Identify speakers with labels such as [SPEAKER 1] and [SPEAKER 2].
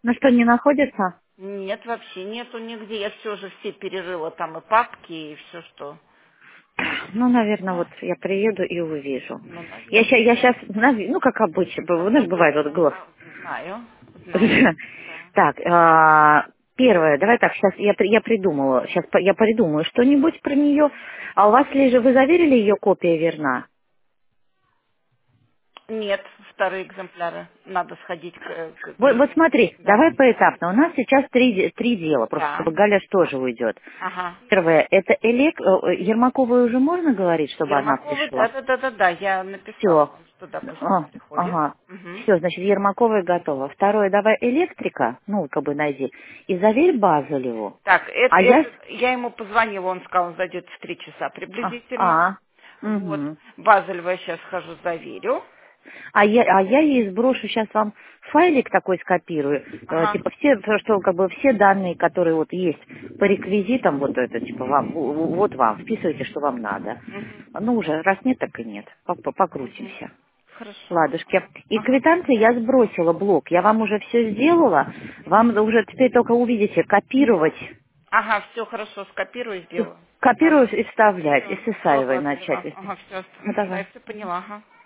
[SPEAKER 1] Ну что, не находится?
[SPEAKER 2] Нет, вообще нету нигде. Я все же все перерыла, там и папки, и все, что...
[SPEAKER 1] Ну, наверное, вот я приеду и увижу.
[SPEAKER 2] Ну,
[SPEAKER 1] Я
[SPEAKER 2] наверное.
[SPEAKER 1] сейчас, ну, как обычно, у нас бывает вот голос.
[SPEAKER 2] Знаю, знаю, да.
[SPEAKER 1] Так, первое, давай так, сейчас я придумала, сейчас я придумаю что-нибудь про нее. А у вас ли же, вы заверили ее копия верна?
[SPEAKER 2] Нет, вторые экземпляры. Надо сходить
[SPEAKER 1] Вот смотри,
[SPEAKER 2] Да.
[SPEAKER 1] давай поэтапно. У нас сейчас три дела, просто
[SPEAKER 2] Да.
[SPEAKER 1] чтобы Галя ж тоже уйдет.
[SPEAKER 2] Ага.
[SPEAKER 1] Первое, это Ермаковой уже можно говорить, чтобы она
[SPEAKER 2] Ермаковой,
[SPEAKER 1] пришла?
[SPEAKER 2] да, я написала
[SPEAKER 1] Все.
[SPEAKER 2] вам, что да, пусть она приходит.
[SPEAKER 1] Ага.
[SPEAKER 2] Угу.
[SPEAKER 1] Все, значит, Ермаковой готова. Второе, давай электрика, ну, как бы найди, и заверь Базелеву.
[SPEAKER 2] Так,
[SPEAKER 1] А я...
[SPEAKER 2] я ему позвонила, он сказал, он зайдет в 3 часа
[SPEAKER 1] А,
[SPEAKER 2] приблизительно.
[SPEAKER 1] а,
[SPEAKER 2] Вот.
[SPEAKER 1] угу.
[SPEAKER 2] Базелева я сейчас хожу, заверю.
[SPEAKER 1] А я ей сброшу сейчас вам файлик такой скопирую,
[SPEAKER 2] Ага.
[SPEAKER 1] типа все, что как бы все данные, которые вот есть по реквизитам, вот это, типа вам, вот вам, вписывайте, что вам надо.
[SPEAKER 2] Мгм.
[SPEAKER 1] Ну уже, раз нет, так и нет.
[SPEAKER 2] Мгм.
[SPEAKER 1] Покрутимся.
[SPEAKER 2] Хорошо.
[SPEAKER 1] Ладушки. И
[SPEAKER 2] Ага.
[SPEAKER 1] квитанции я сбросила блок. Я вам уже все сделала. Вам уже теперь только увидите копировать.
[SPEAKER 2] Ага, все хорошо, скопирую и сделаю. Ага.
[SPEAKER 1] Копировать и вставлять. И
[SPEAKER 2] Все,
[SPEAKER 1] с
[SPEAKER 2] все,
[SPEAKER 1] Исаевой начать.
[SPEAKER 2] Базелева. Ага, все,
[SPEAKER 1] Ну давай.
[SPEAKER 2] я все поняла, ага.